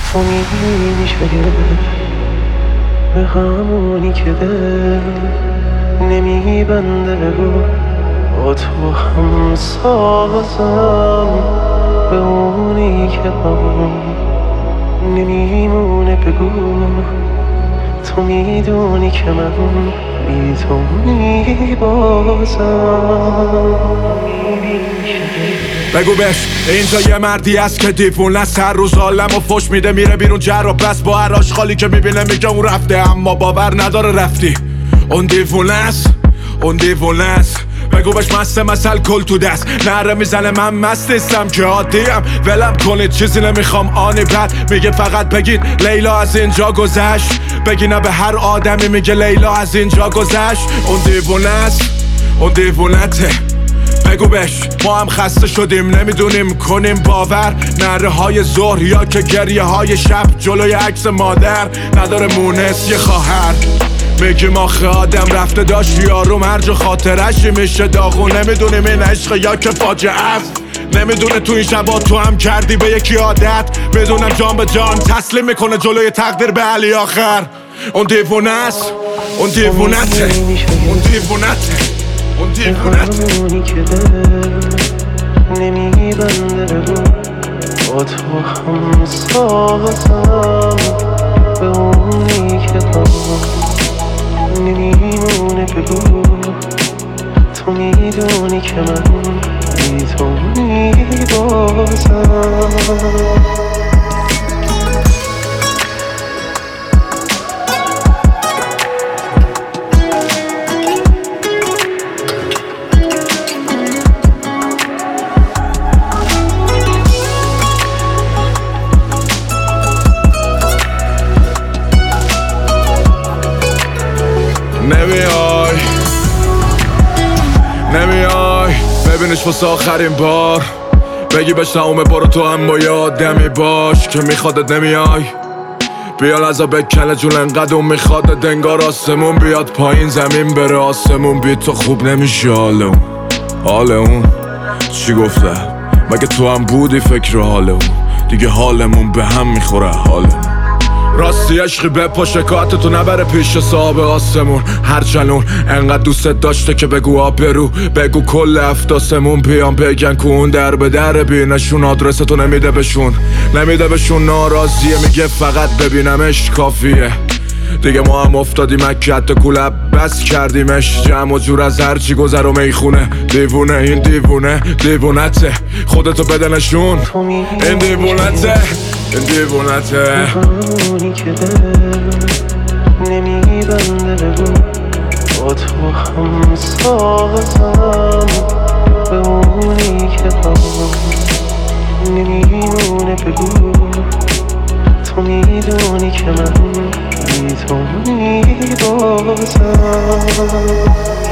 تو میشه به همونی که دل نمیبنده بگو با تو هم سازم، به اونی که با نمیمونه بگو تو میدونی که من بی تو میبازم. بگو بهش اینجا یه مردی هست که دیوونه است، هر روز عالم و فش میده میره بیرون جر و بس، با هر آشغالی که میبینه میگه اون رفته، اما باور نداره رفتی. اون دیوونه است، اون دیوونه است. بگو بهش مست مثل کل تو دست نره میزنه من مست نیستم که عادیم، ولم کنید چیزی نمیخوام آنی بد میگه فقط بگید لیلا از اینجا گذشت، بگی نه به هر آدمی میگه لیلا از اینجا گذشت. اون دیوونه است، اون دیوونته. بگو بهش ما هم خسته شدیم نمیدونیم کنیم باور، نره های ظهر یا که گریه های شب جلوی عکس مادر نداره مونس یه خواهر. میگیم آخه آدم رفته داشت یارو مرج و خاطرش میشه داغون، نمیدونیم این عشق یا که فاجعه است، نمیدونه تو این شبا تو هم کردی به یکی عادت، میدونم جان به جان تسلیم میکنه جلوی تقدیر به علی آخر. اون دیوونه است، اون دیوونته، اون دیوونته، اون دیوونته. همونی که دل نمیبنده بگو با تو هم سازم، به اونی که با نمیمونه بگو تو میدونی که من بی تو میبازم. نمیای ببینش واسه آخرین بار، بگی بهش نامه برو تو هم با یه آدمی باش که میخوادت نمیای، بیا لحظه بکنه جون انقدر اون میخوادت انگار آسمون بیاد پایین زمین بره آسمون بی تو خوب نمیشه. حال اون چی گفته مگه تو هم بودی فکر حال اون، دیگه حالمون به هم میخوره حالمون. راستی عشقی بپا شکایت تو نبره پیش صاحب آسمون، هر چنون انقدر دوستت داشته که بگو آبرو، بگو کل افتاسمون بیان بگن که اون در به در بینشون، آدرس تو نمیده بهشون، نمیده بهشون، ناراضیه میگه فقط ببینمش کافیه، دیگه ما هم افتادیم اکت کلب بس کردیمش، جمع و جور از هرچی گذر و میخونه. دیوونه این دیوونه دیوونته، خودتو بده نشون این دیوونته، این دیوونته. همونی که دل نمیبنده بگو با تو هم سازم، به اونی که با نمیمونه بگو تو میدونی که من بی تو میبازم.